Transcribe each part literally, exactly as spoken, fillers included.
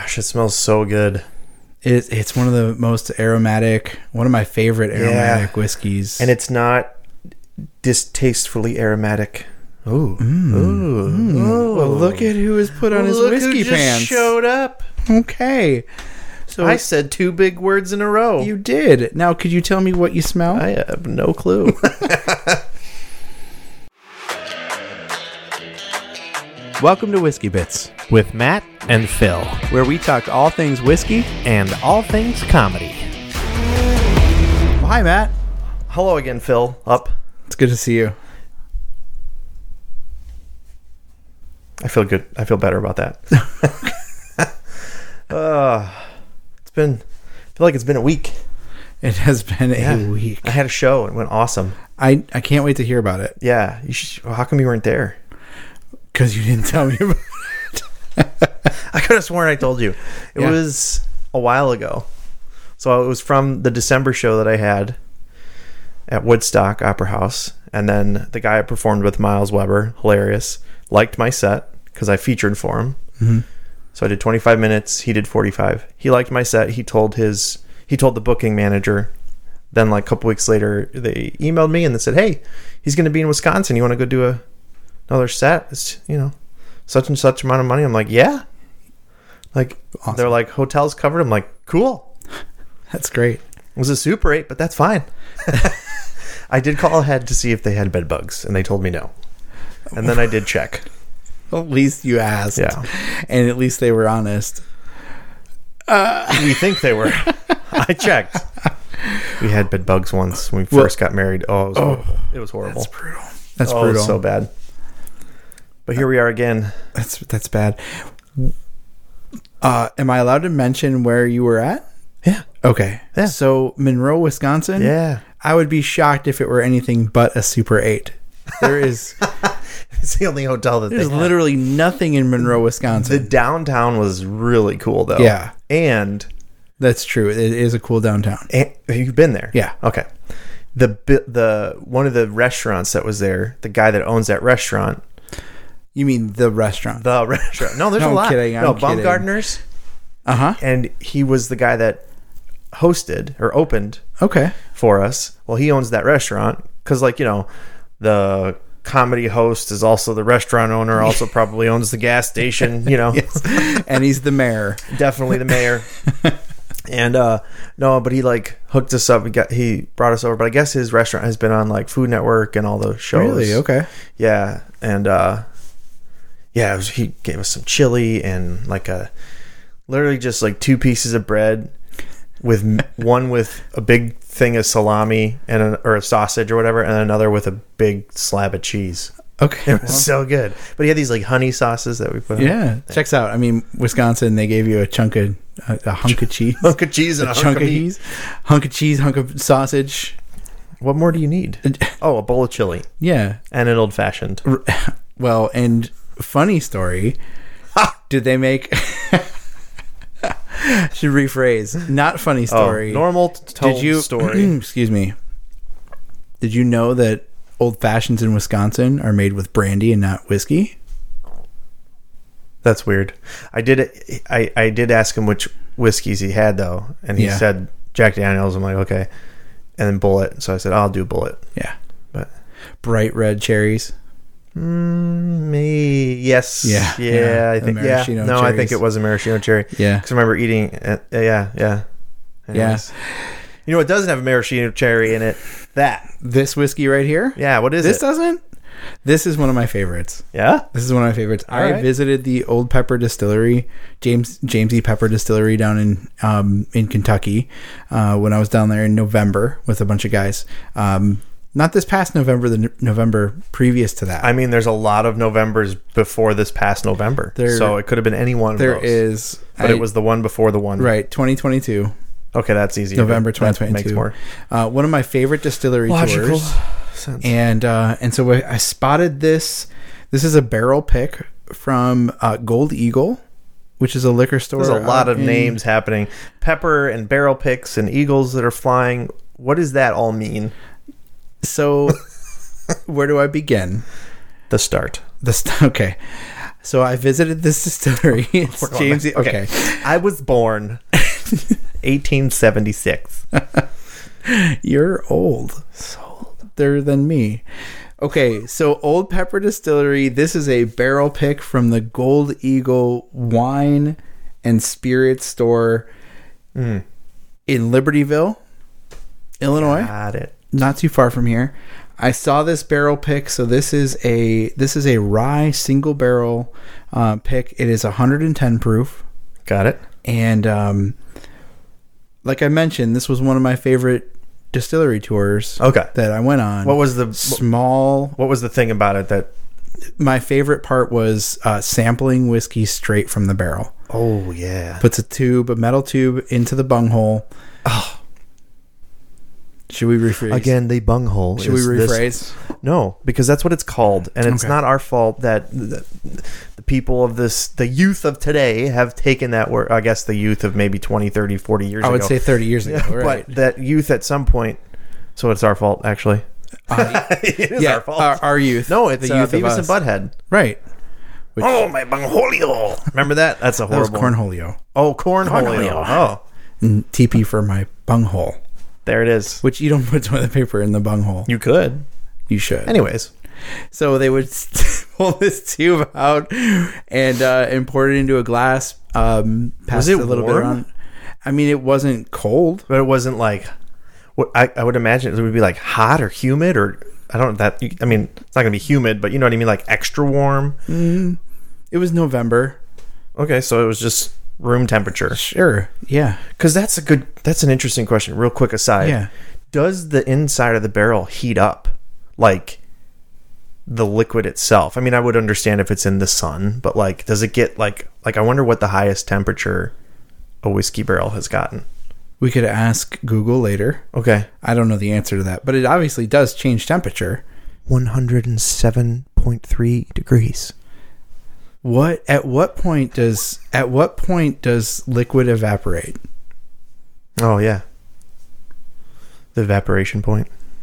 gosh, it smells so good. It, it's one of the most aromatic, one of my favorite aromatic yeah. whiskeys. And it's not distastefully aromatic. Ooh. Mm. Ooh. Mm. Ooh. Well, look at who has put on his Look whiskey who just pants. showed up. Okay. So I said two big words in a row. You did. Now, could you tell me what you smell? I have no clue. Welcome to Whiskey Bits, with Matt and Phil, where we talk all things whiskey. and all things comedy. Well, hi, Matt. Hello again, Phil. Up. It's good to see you. I feel good. I feel better about that. uh, it's been, I feel like it's been a week. It has been Yeah. a week. I had a show. It went awesome. I, I can't wait to hear about it. Yeah. You should, how come you weren't there? Because you didn't tell me about I could have sworn I told you. It Yeah. was a while ago. So it was from the December show that I had at Woodstock Opera House. And then the guy I performed with, Miles Weber, hilarious, liked my set because I featured for him. Mm-hmm. So I did twenty-five minutes. He did forty-five. He liked my set. He told his he told the booking manager. Then like a couple weeks later, they emailed me and they said, "Hey, he's going to be in Wisconsin. You want to go do a another set? It's, you know, such and such amount of money." I'm like, "Yeah." Like Awesome. They're like, "Hotels covered." I'm like, "Cool." That's great. It was a Super eight, but that's fine. I did call ahead to see if they had bed bugs, and they told me no. And then I did check. Well, at least you asked. Yeah. And at least they were honest. We think they were. I checked. We had bed bugs once when we Well- first got married. Oh, it was Oh, horrible. It was horrible. That's brutal. That's oh, brutal. It was so bad. But here we are again. That's that's bad. Uh, am I allowed to mention where you were at? Yeah. Okay. Yeah. So Monroe, Wisconsin. Yeah. I would be shocked if it were anything but a Super eight. There is It's the only hotel that there's they had. literally nothing in Monroe, The Wisconsin. downtown was really cool, though. Yeah. And, That's true. It is a cool downtown. and you've been there. Yeah. Okay. The bi- the one of the restaurants that was there, the guy that owns that restaurant, You mean the restaurant? the restaurant. No, there's No, a I'm lot. kidding, I'm no, kidding. Baumgartner's. Uh huh. And he was the guy that hosted or opened Okay. for us. Well, he owns that restaurant because, like, you know, the comedy host is also the restaurant owner, also probably owns the gas station, you know. Yes. And he's the mayor. Definitely the mayor. And uh no, but he like hooked us up. We got he brought us over, but I guess his restaurant has been on like Food Network and all those shows. Really? Okay. Yeah, and uh yeah, it was, he gave us some chili and like a literally just like two pieces of bread with m- one with a big thing of salami and an, or a sausage or whatever, and another with a big slab of cheese. Okay. It was so good. But he had these like honey sauces that we put on. Yeah. Checks out. I mean, Wisconsin, they gave you a chunk of a, a hunk of cheese. Hunk of cheese and a a, chunk hunk of of meat. cheese, hunk of cheese, hunk of sausage. What more do you need? Oh, a bowl of chili Yeah. and an old fashioned. Well, and funny story. Did they make? Should rephrase. Not funny story. Oh, normal t- told Did you? story. Excuse me. Did you know that old fashions in Wisconsin are made with brandy and not whiskey? That's weird. I did. I I did ask him which whiskeys he had though, and he Yeah. said Jack Daniels. I'm like, okay, and then Bullet. So I said, I'll do Bullet. Yeah. But Bright red cherries. mm, me, yes, Yeah, yeah, yeah, I the think, yeah. maraschino No, I think cherries. it was a maraschino cherry. Yeah. because I remember eating. Uh, yeah, yeah, Anyways. You know what doesn't have a maraschino cherry in it? That. This whiskey right here. Yeah. What is This it? doesn't. This is one of my favorites. Yeah. This is one of my favorites. All I right. visited the Old Pepper Distillery, James James E. Pepper Distillery down in um, in Kentucky uh, when I was down there in November with a bunch of guys. Um, not this past November, the no- November previous to that. I mean, there's a lot of Novembers before this past November, There- so it could have been any one of there those. is, but I- it was the one before the one. right twenty twenty-two, Okay, that's easy. November That twenty twenty-two. makes more Uh, one of my favorite distillery logical tours. sense. And uh, and so I I spotted this. This is a barrel pick from uh, Gold Eagle, which is a liquor store. There's a lot out of in- names happening. Pepper and barrel picks and eagles that are flying. What does that all mean? So, where do I begin? The start. The st- okay. So I visited this distillery. It's We're going James. back. Okay. I was born eighteen seventy-six. You're old. So old. Older than me. Okay, so Old Pepper Distillery. This is a barrel pick from the Gold Eagle Wine and Spirit Store Mm. in Libertyville, Illinois. Got it. Not too far from here. I saw this barrel pick. So this is a this is a rye single barrel uh, pick. It is one hundred ten proof. Got it. And um, like I mentioned, this was one of my favorite distillery tours Okay. that I went on. What was the small? what was the thing about it that? My favorite part was uh, sampling whiskey straight from the barrel. Oh yeah. Puts a tube, a metal tube, into the bunghole. Oh. Should we rephrase Again, the bunghole. Should we is rephrase? this- No, because that's what it's called, and it's Okay. not our fault that the, the people of this, the youth of today, have taken that word. I guess the youth of maybe twenty, thirty, forty years I ago. would say thirty years ago, Yeah, right? But that youth at some point. So it's our fault, actually. Uh, It is yeah, our fault. Our, our youth. no, it's the uh, youth of Beavis us. and Butthead. Right. Which, Oh, my bungholio. Remember that? That's a that was horrible. cornholio. Oh, cornholio. Cornholio. Oh, And T P for my bunghole. there it is. Which you don't put toilet paper in the bunghole. You could. You should. Anyways. So they would pull this tube out and uh, and pour it into a glass. Um, pass Was it a little warm? bit around. I mean, it wasn't cold. But it wasn't like what I, I would imagine it would be like hot or humid or I don't know that I mean it's not gonna be humid, but you know what I mean, like extra warm. Mm, it was November. Okay, so it was just room temperature. Sure. Yeah. Because that's a good that's an interesting question. Real quick aside. Yeah. Does the inside of the barrel heat up like the liquid itself? I mean, I would understand if it's in the sun, but like does it get like like I wonder what the highest temperature a whiskey barrel has gotten. We could ask Google later. Okay. I don't know the answer to that, but it obviously does change temperature. one hundred seven point three degrees. What at what point does at what point does liquid evaporate? Oh yeah. The evaporation point.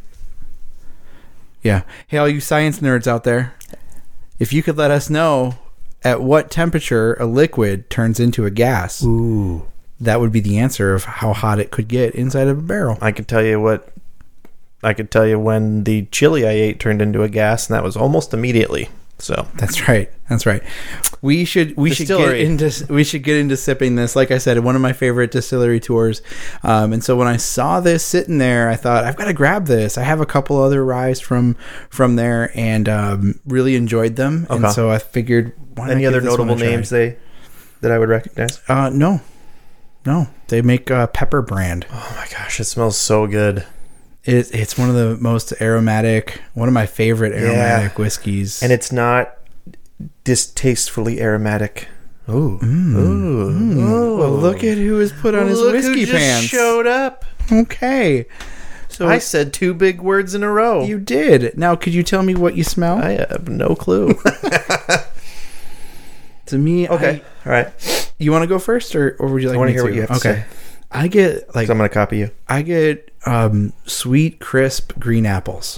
Yeah. Hey, all you science nerds out there, if you could let us know at what temperature a liquid turns into a gas, Ooh. that would be the answer of how hot it could get inside of a barrel. I could tell you what I could tell you when the chili I ate turned into a gas, and that was almost immediately. So That's right. That's right. We should we should get Distillery. into we should get into sipping this. Like I said, one of my favorite distillery tours. Um, and so when I saw this sitting there, I thought I've got to grab this. I have a couple other ryes from from there, and um, really enjoyed them. And Okay. so I figured, why any not other give this one a notable try? names they that I would recognize? Uh, no, no. They make a pepper brand. Oh my gosh, it smells so good. It, it's one of the most aromatic, one of my favorite aromatic Yeah. whiskeys. And it's not distastefully aromatic. Ooh. Mm. Ooh. Ooh. Well, look at who has put on his Look whiskey who just pants. showed up. Okay. So I said two big words in a row. you did. Now, could you tell me what you smell? I have no clue. to me, Okay. I- All right. you want to go first, or, or would you like I wanna me hear to? what you have to okay. say. I get like So I'm going to copy you. I get um, sweet, crisp green apples.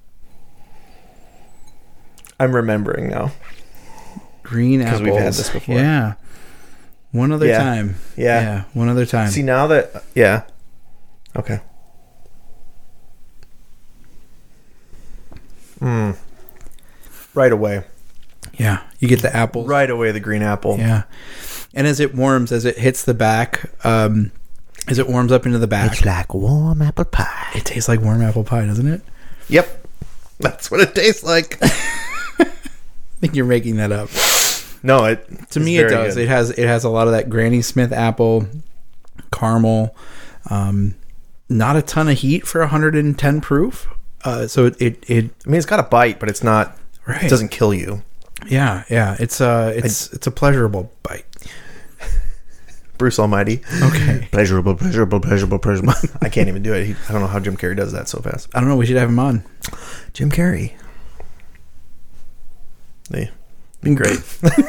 I'm remembering now. Green apples. Because we've had this before. Yeah. One other Yeah. time. Yeah. Yeah. One other time. See, now that... Yeah. Okay. Mm. Right away. yeah. You get the apples. Right away, the green apple. Yeah. And as it warms, as it hits the back, um, as it warms up into the back, like warm apple pie. it tastes like warm apple pie, doesn't it? Yep. That's what it tastes like. I think you're making that up. No, it... To it's me, it very does. good. It has it has a lot of that Granny Smith apple, caramel. Um, not a ton of heat for one hundred ten proof. Uh, so it, it it I mean, it's got a bite, but it's not... right. It doesn't kill you. Yeah, yeah. It's uh, it's it's a pleasurable bite. Bruce Almighty. Okay. Pleasurable, pleasurable, pleasurable, pleasurable. I can't even do it. He, I don't know how Jim Carrey does that so fast. I don't know. We should have him on. Jim Carrey. They be great.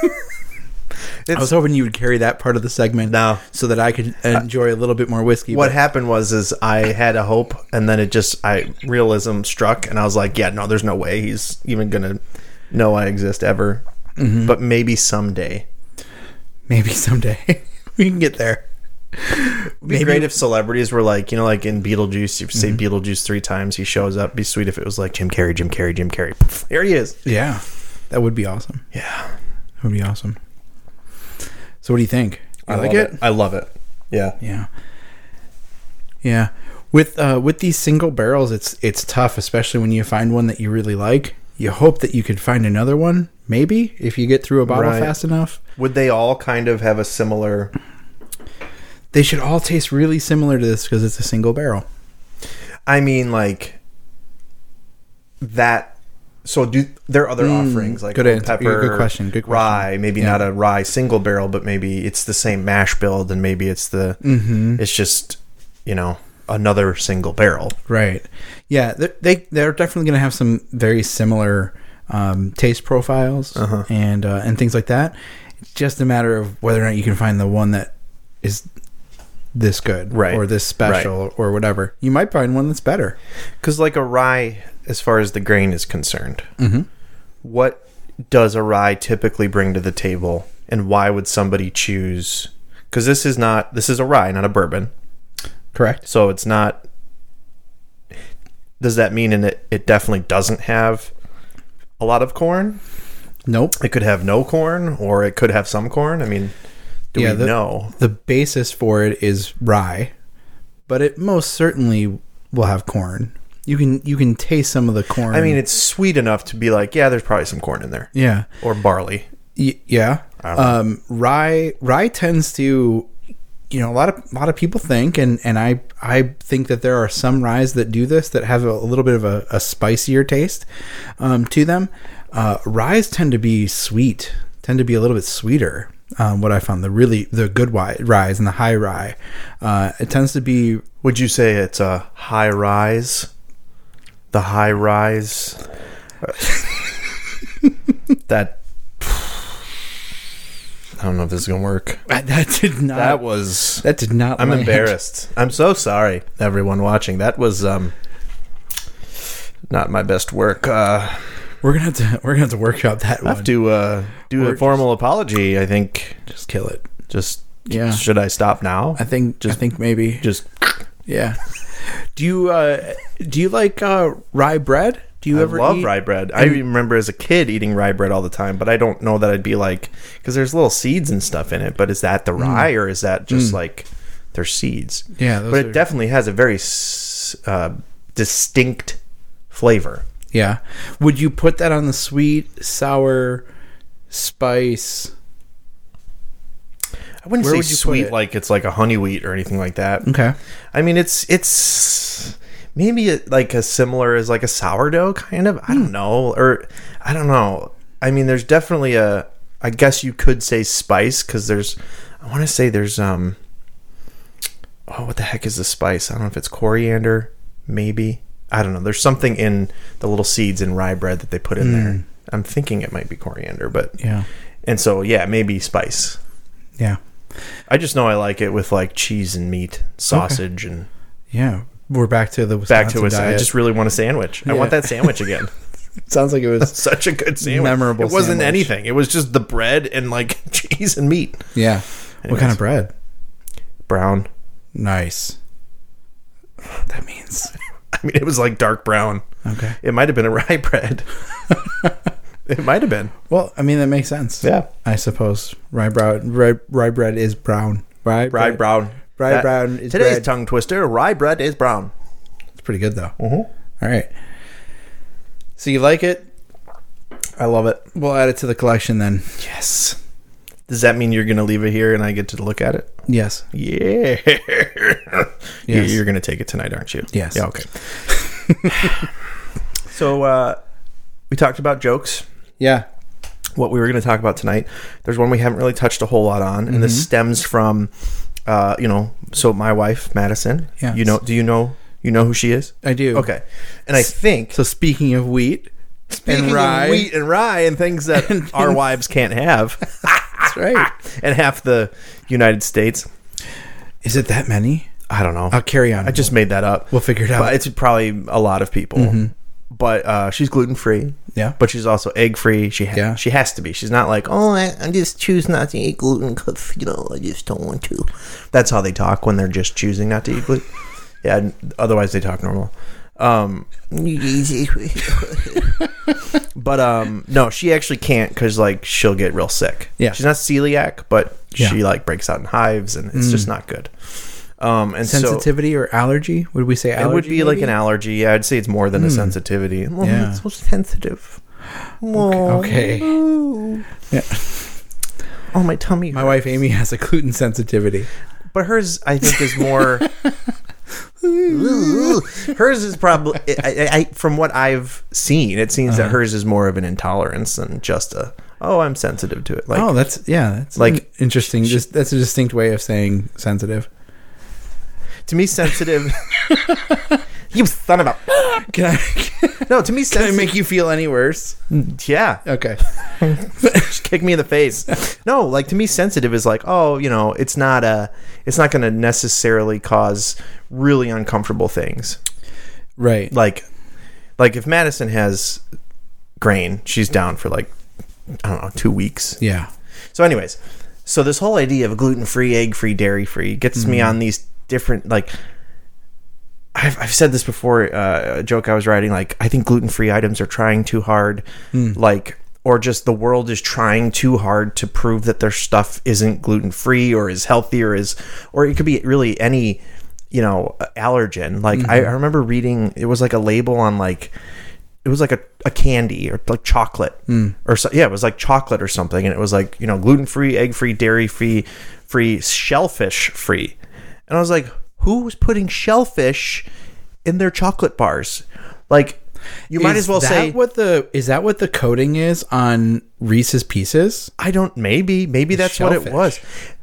I was hoping you would carry that part of the segment No. so that I could enjoy a little bit more whiskey. What but- happened was is I had a hope, and then it just I realism struck, and I was like, yeah, no, there's no way he's even gonna know I exist ever. Mm-hmm. but maybe someday. Maybe someday we can get there. It'd be great if celebrities were like, you know, like in Beetlejuice, you say Mm-hmm. Beetlejuice three times, he shows up. It'd be sweet if it was like Jim Carrey, Jim Carrey, Jim Carrey. Poof, there he is. Yeah, that would be awesome. Yeah. That would be awesome. So what do you think? You I like love it? I love it. Yeah. Yeah. Yeah. With uh with these single barrels, it's it's tough, especially when you find one that you really like. You hope that you could find another one, maybe, if you get through a bottle Right. fast enough. Would they all kind of have a similar... They should all taste really similar to this because it's a single barrel. I mean, like that. So, do there are other Mm, offerings like good Old answer. pepper, Good question, good question. rye? Maybe Yeah. not a rye single barrel, but maybe it's the same mash build, and maybe it's the. Mm-hmm. It's just, you know, another single barrel. Right. Yeah, they're, they they're definitely going to have some very similar um, taste profiles Uh-huh. and uh, and things like that. It's just a matter of whether or not you can find the one that is this good, Right. or this special, or whatever. You might find one that's better. Because, like a rye, as far as the grain is concerned, Mm-hmm. what does a rye typically bring to the table, and why would somebody choose? Because this is not this is a rye, not a bourbon. Correct. So it's not. Does that mean in it? It definitely doesn't have a lot of corn. Nope. It could have no corn, or it could have some corn. I mean, do Yeah, we the- know? The basis for it is rye, but it most certainly will have corn. You can you can taste some of the corn. I mean, it's sweet enough to be like, yeah, there's probably some corn in there, yeah. or barley. Y- yeah. I don't know. Um, rye rye tends to, you know, a lot of a lot of people think, and, and I I think that there are some ryes that do this that have a, a little bit of a, a spicier taste um, to them. Uh, ryes tend to be sweet, tend to be a little bit sweeter. Um, what I found, the really the good wi- ryes and the high rye, uh, it tends to be. Would you say it's a high rise? The high rise. that. I don't know if this is gonna work. That did not. That was. That did not. I'm land. embarrassed. I'm so sorry, everyone watching. That was um. Not my best work. Uh, We're gonna have to. We're gonna have to workshop that I one. have to uh, do Or a formal apology. I think. Just kill it. Just Yeah. Should I stop now? I think. Just- I think maybe. Just. Yeah. Do you uh do you like uh rye bread? Do you I ever love eat? rye bread. I remember as a kid eating rye bread all the time, but I don't know that I'd be like, because there's little seeds and stuff in it. But is that the rye, or is that just like there's seeds? Yeah, those but are- it definitely has a very s- uh, distinct flavor. Yeah. Would you put that on the sweet, sour, spice? I wouldn't Where say would you put sweet it? like it's like a honey wheat or anything like that. Okay. I mean, it's it's maybe it, like as similar as like a sourdough kind of. I don't know, or I don't know. I mean, there's definitely a. I guess you could say spice because there's. I want to say there's um. Oh, what the heck is the spice? I don't know if it's coriander, maybe. I don't know. There's something in the little seeds in rye bread that they put in there. I'm thinking it might be coriander, but Yeah. and so yeah, maybe spice. Yeah. I just know I like it with like cheese and meat, sausage, and Yeah. We're back to the back to Wisconsin us. I diet. just really want a sandwich. I Yeah. want that sandwich again. Sounds like it was. Such a good sandwich. Memorable It wasn't sandwich. anything. It was just the bread and like cheese and meat. Yeah. What kind of bread? Brown. Nice. That means. I mean, it was like dark brown. Okay. It might have been a rye bread. It might have been. Well, I mean that makes sense. Yeah. I suppose rye brown rye, rye bread is brown. Rye Rye bread- brown. Rye That- brown is Today's bread. tongue twister. Rye bread is brown. It's pretty good though. Mm-hmm. All right. So you like it? I love it. We'll add it to the collection then. Yes. Does that mean you're going to leave it here and I get to look at it? Yes. Yeah. Yes. You're going to take it tonight, aren't you? Yes. Yeah, okay. So, uh, we talked about jokes. Yeah. What we were going to talk about tonight. There's one we haven't really touched a whole lot on, and Mm-hmm. this stems from, uh, you know, so my wife, Madison. Yes. You know, do you know, you know who she is? I do. Okay. And I think, So speaking of wheat, speaking and rye, of wheat and rye and things that And our things- wives can't have, that's right. and half the United States, Is it that many? I don't know. I'll carry on. I just made that up. We'll figure it out. But it's probably a lot of people. Mm-hmm. but uh, she's gluten free. Yeah. But she's also egg free. She ha- Yeah. she has to be. She's not like, oh, I, I just choose not to eat gluten because you know I just don't want to. That's how they talk when they're just choosing not to eat gluten. Yeah. Otherwise, they talk normal. Um, but um, no, she actually can't because like she'll get real sick. Yeah. She's not celiac, but Yeah. she like breaks out in hives, and it's Mm. just not good. Um, and so Sensitivity or allergy? Would we say allergy? it would be like maybe? an allergy. Yeah, I'd say it's more than a Mm. sensitivity. Oh, Yeah. it's so sensitive. Oh, okay. no. Yeah. Oh, my tummy. My hurts. wife Amy has a gluten sensitivity. But hers, I think, is more. Hers is probably, I, I, I, from what I've seen, it seems Uh-huh. that hers is more of an intolerance than just a. Oh, I'm sensitive to it. Like, oh, that's yeah. That's like, like interesting. Just that's a distinct way of saying sensitive. to me, sensitive. You son of a. Can I No, to me, can I sensitive. make you feel any worse? Yeah. Okay. Just kick me in the face. No, like to me, sensitive is like, oh, you know, it's not a, it's not going to necessarily cause really uncomfortable things. Right. Like, like if Madison has grain, she's down for like, I don't know, two weeks. Yeah. So, anyways, so this whole idea of gluten free, egg free, dairy free gets me on these different like. I've, I've said this before, uh, a joke I was writing, like, I think gluten-free items are trying too hard, like, or just the world is trying too hard to prove that their stuff isn't gluten-free or is healthy or is, or it could be really any, you know, allergen. Like, I, I remember reading, it was like a label on, like, it was like a, a candy or like chocolate or so, yeah, it was like chocolate or something. And it was like, you know, gluten-free, egg-free, dairy-free, free, shellfish-free. And I was like, who's putting shellfish in their chocolate bars? Like, you might Is as well that say, what the is that what the coating is on Reese's Pieces? I don't, maybe, maybe that's what it was.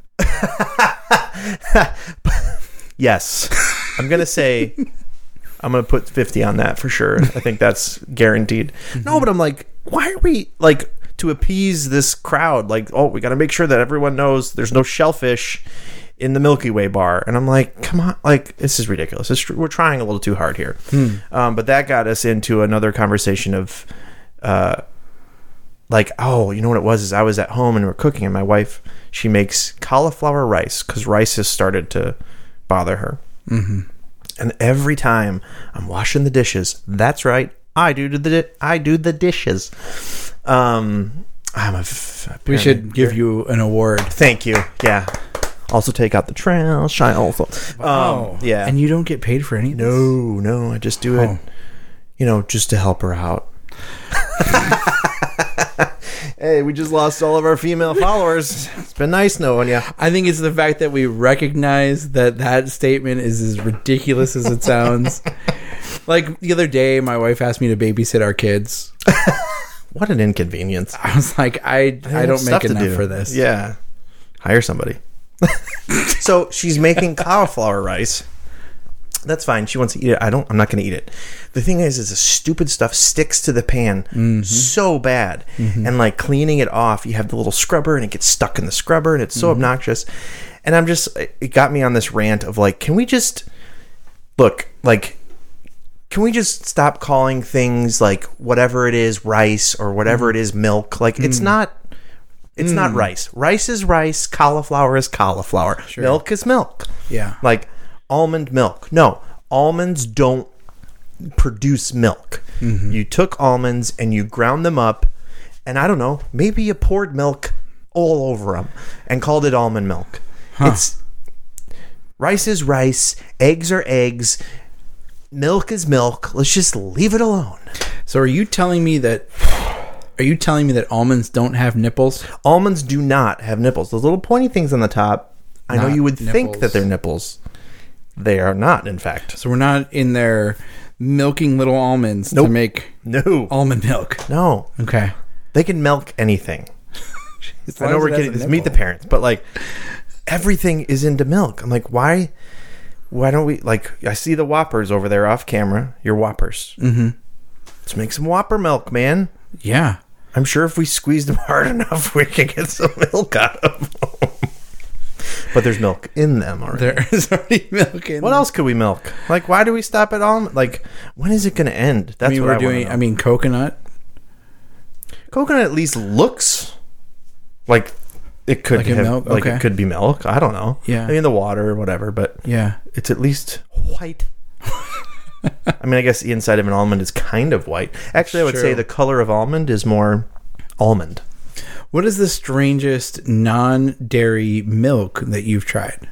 Yes. I'm going to say, I'm going to put fifty on that for sure. I think that's guaranteed. No, but I'm like, why are we, like, to appease this crowd, like, oh, we got to make sure that everyone knows there's no shellfish in the Milky Way bar. And I'm like, come on, like, this is ridiculous. It's, we're trying a little too hard here. Hmm. Um, but that got us into another conversation of, uh, like, oh, you know what it was is I was at home and we we're cooking, and my wife, she makes cauliflower rice because rice has started to bother her. Mm-hmm. And every time I'm washing the dishes, that's right, I do the di- I do the dishes. Um, I'm a. F- We should give you an award. Thank you. Yeah. Also take out the trash. I also. Um, yeah. And you don't get paid for any of this? no, no, I just do it. Oh. You know, just to help her out. Hey, we just lost all of our female followers. It's been nice knowing you. I think it's the fact that we recognize that that statement is as ridiculous as it sounds. Like the other day, my wife asked me to babysit our kids. What an inconvenience. I was like, I I don't Stuff make to enough do. for this. Yeah. Hire somebody. So she's making cauliflower rice. That's fine. She wants to eat it. I don't. I'm not going to eat it. The thing is, is the stupid stuff sticks to the pan Mm-hmm. so bad, and like cleaning it off, you have the little scrubber, and it gets stuck in the scrubber, and it's so Mm-hmm. obnoxious. And I'm just, it got me on this rant of like, can we just look like, can we just stop calling things like whatever it is rice or whatever Mm-hmm. it is milk? Like it's not. It's not rice. Rice is rice. Cauliflower is cauliflower. Milk is milk. Yeah. Like almond milk. No, almonds don't produce milk. Mm-hmm. You took almonds and you ground them up, and I don't know, maybe you poured milk all over them and called it almond milk. It's rice is rice. Eggs are eggs. Milk is milk. Let's just leave it alone. So are you telling me that? Are you telling me that almonds don't have nipples? Almonds do not have nipples. Those little pointy things on the top, I know Not you would think nipples. that they're nipples. They are not, in fact. So we're not in there milking little almonds Nope. to make No. almond milk. No. Okay. They can milk anything. As I long know as we're it has getting a this meet the nipple. parents, but like everything is into milk. I'm like, why why don't we, like, I see the Whoppers over there off camera. Your Whoppers. Mm-hmm. Let's make some Whopper milk, man. Yeah. I'm sure if we squeezed them hard enough, we could get some milk out of them. but there's milk in them already. There is already milk in What them. else could we milk? Like, why do we stop at almond? Like, when is it going to end? That's I mean, what we're I wanna doing. know. I mean, coconut. Coconut at least looks like it could Like a have, milk? like Okay. it could be milk. I don't know. Yeah. I mean, the water or whatever, but Yeah. it's at least white. I mean, I guess the inside of an almond is kind of white. Actually, I would True. say the color of almond is more almond. What is the strangest non-dairy milk that you've tried?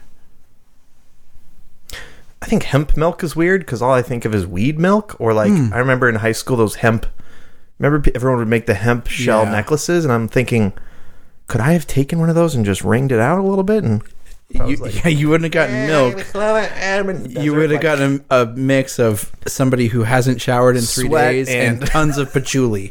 I think hemp milk is weird because all I think of is weed milk. Or like, Hmm. I remember in high school those hemp. Remember, pe- everyone would make the hemp shell Yeah. necklaces, and I'm thinking, could I have taken one of those and just wringed it out a little bit? And I You, was like, yeah, you wouldn't have gotten milk. You would have gotten a, a mix of somebody who hasn't showered in three Sweat days and, and- tons of patchouli.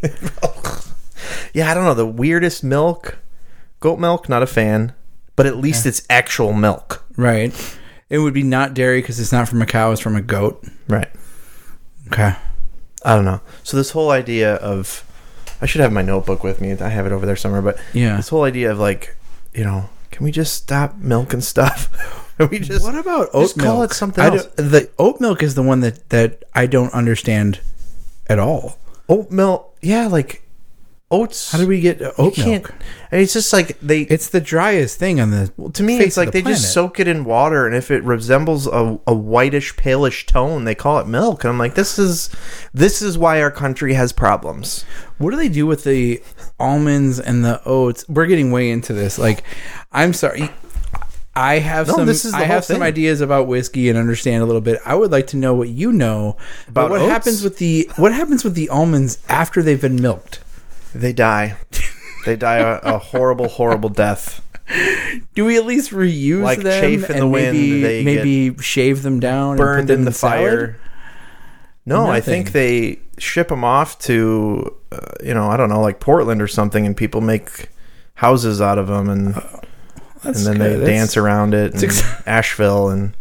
Yeah, I don't know. The weirdest milk, goat milk, not a fan, but at least it's actual milk. Right. It would be not dairy because it's not from a cow, it's from a goat. Right. Okay. I don't know. So this whole idea of, I should have my notebook with me. I have it over there somewhere. But Yeah. this whole idea of like, you know, can we just stop milk and stuff? Can we just What about oat just milk? call it something I else? don't- the oat milk is the one that, that I don't understand at all. Oat milk? Yeah, like oats. How do we get oat you can't- milk? I mean, it's just like they. It's the driest thing on the Well, to me, face it's of like the they just planet. soak it in water, and if it resembles a, a whitish, palish tone, they call it milk. And I'm like, this is this is why our country has problems. What do they do with the almonds and the oats? We're getting way into this. Like, I'm sorry. I have No, some. this is the I whole have some thing. ideas about whiskey and understand a little bit. I would like to know what you know about About what oats? happens with the what happens with the almonds after they've been milked. They die. They die a, a horrible, horrible death. Do we at least reuse Like them chaff in and the maybe wind, they maybe shave them down, Burned and put them in the salad? fire. No, I think Nothing. they ship them off to, uh, you know, I don't know, like Portland or something, and people make houses out of them, and and That's then good. they That's- dance around it in ex- Asheville and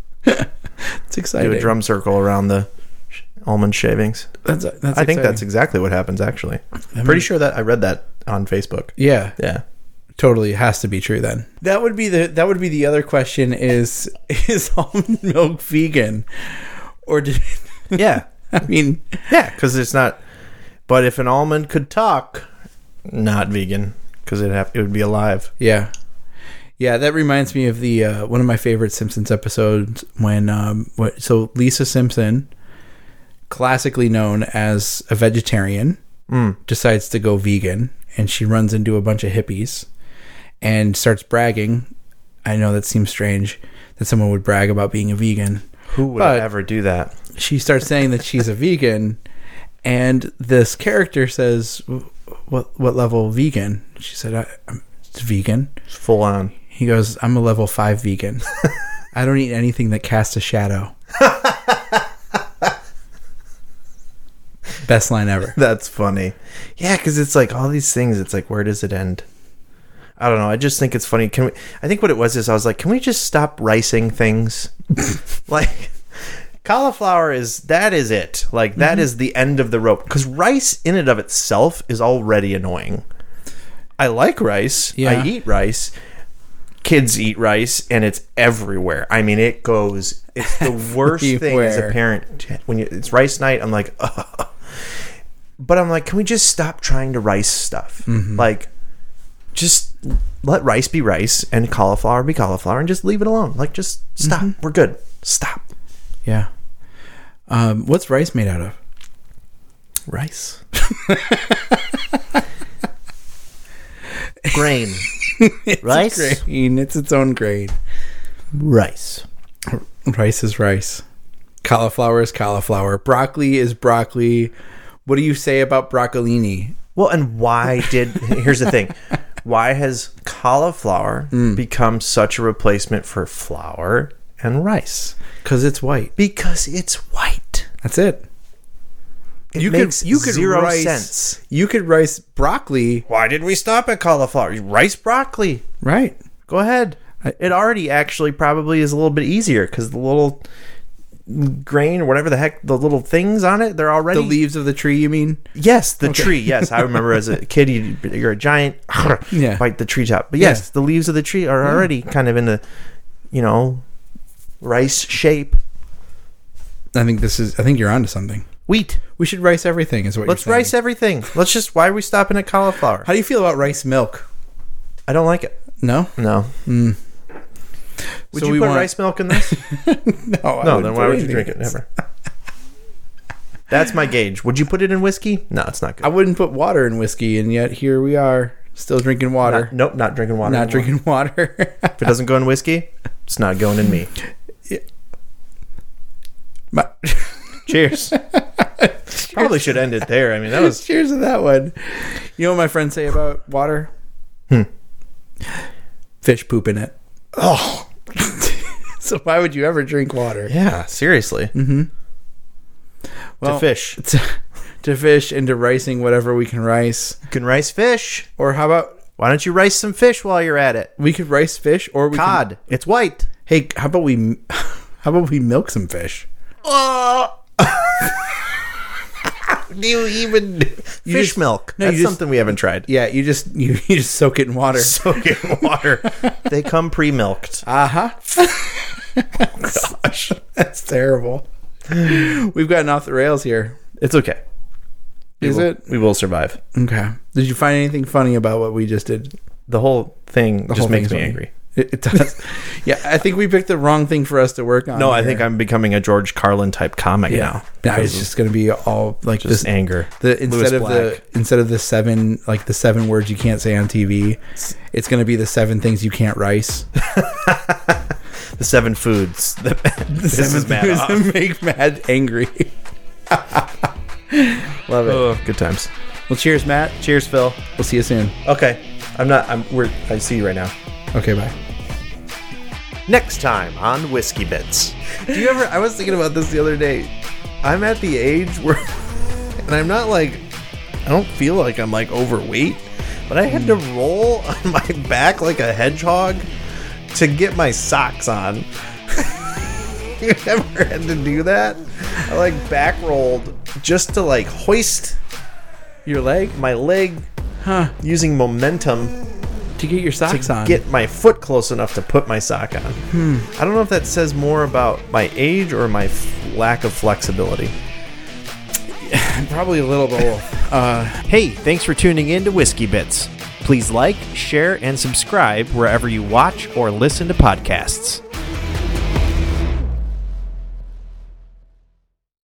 It's exciting. do a drum circle around the sh- almond shavings. That's, that's I think that's exciting. exactly what happens. Actually, mean- pretty sure that I read that on Facebook. yeah. Yeah. Totally, it has to be true then. That would be the that would be the other question: is is almond milk vegan, or did Yeah. I mean? Yeah, because it's not. But if an almond could talk, not vegan, because it have it would be alive. Yeah, yeah. That reminds me of the uh, one of my favorite Simpsons episodes when um what so Lisa Simpson, classically known as a vegetarian, Mm. decides to go vegan, and she runs into a bunch of hippies and starts bragging. I know that seems strange that someone would brag about being a vegan. Who would But- ever do that? She starts saying that she's a vegan, and this character says, "What what level vegan?" She said, I, "I'm it's vegan." It's full on. He goes, "I'm a level five vegan. I don't eat anything that casts a shadow." Best line ever. That's funny. Yeah, because it's like all these things. It's like, where does it end? I don't know. I just think it's funny. Can we? I think what it was is I was like, can we just stop ricing things? Like cauliflower is that is it. Like that is the end of the rope. Because rice in and of itself is already annoying. I like rice. Yeah. I eat rice. Kids eat rice, and it's everywhere. I mean, it goes. It's the worst thing as a Everywhere. parent when you, it's rice night. I'm like, ugh. But I'm like, can we just stop trying to rice stuff? Mm-hmm. Like, just let rice be rice and cauliflower be cauliflower, and just leave it alone. Like, just stop. Mm-hmm. We're good. Stop. Yeah. Um, what's rice made out of? Rice. Grain. Rice. Grain. It's its own grain. Rice. Rice is rice. Cauliflower is cauliflower. Broccoli is broccoli. What do you say about broccolini? Well, and why did here's the thing. Why has cauliflower Mm. become such a replacement for flour and rice? Because it's white. Because it's white. That's it. It you makes could you could zero rice, sense. You could rice broccoli. Why did we stop at cauliflower? Rice broccoli. Right. Go ahead. I- It already actually probably is a little bit easier because the little grain or whatever the heck, the little things on it, they're already... The leaves of the tree, you mean? Yes, the Okay. tree. Yes, I remember as a kid, you, you're a giant, Yeah. bite the treetop. But yes, Yeah. the leaves of the tree are already kind of in the, you know, rice shape. I think this is. I think you're onto something. Wheat. We should rice everything. Is what Let's you're saying. rice everything. Let's just, why are we stopping at cauliflower? How do you feel about rice milk? I don't like it. No. No. Mm. Would So you we put want- rice milk in this? No. I No, wouldn't then put why would you anything drink in it? this. Never. That's my gauge. Would you put it in whiskey? No, it's not good. I wouldn't put water in whiskey, and yet here we are, still drinking water. Not, nope, not drinking water. Not anymore. drinking water. If it doesn't go in whiskey, it's not going in me. My- Cheers. Probably should end it there. I mean, that was Cheers to that one. You know what my friends say about water? Hmm. Fish poop in it. Oh. So why would you ever drink water? yeah. Seriously, Mm-hmm. Well, to fish. To, to fish and to ricing whatever we can rice. You can rice fish. Or how about Why don't you rice some fish while you're at it? we could rice fish, or we Cod. Can, It's white. hey, how about we how about we milk some fish? Oh. Do you even fish just- milk? no, That's you just- something we haven't tried. Yeah, you just you, you just soak it in water. Soak it in water. They come pre-milked. Uh huh. Gosh, that's terrible. We've gotten off the rails here. It's okay. We Is will- it? We will survive. Okay. Did you find anything funny about what we just did? The whole thing The just whole makes thing's me funny. angry. It, it does. Yeah, I think we picked the wrong thing for us to work on. No, I here. think I'm becoming a George Carlin type comic Yeah. now. Now it's just going to be all like Just this. anger. The instead Louis of Black. the instead of the seven like the seven words you can't say on T V, it's going to be the seven things you can't rice. The seven foods that The this is mad foods off. that make Matt angry. Love it. Oh, good times. Well, cheers, Matt. Cheers, Phil. We'll see you soon. Okay, I'm not. I'm. We're. I see you right now. Okay, bye. Next time on Whiskey Bits. Do you ever? I was thinking about this the other day. I'm at the age where, and I'm not like, I don't feel like I'm like overweight, but I had to roll on my back like a hedgehog to get my socks on. You ever had to do that? I like back rolled just to like hoist Your leg? my leg Huh. using momentum To get your socks to on. get my foot close enough to put my sock on. Hmm. I don't know if that says more about my age or my f- lack of flexibility. Probably a little both. Uh, Hey, thanks for tuning in to Whiskey Bits. Please like, share, and subscribe wherever you watch or listen to podcasts.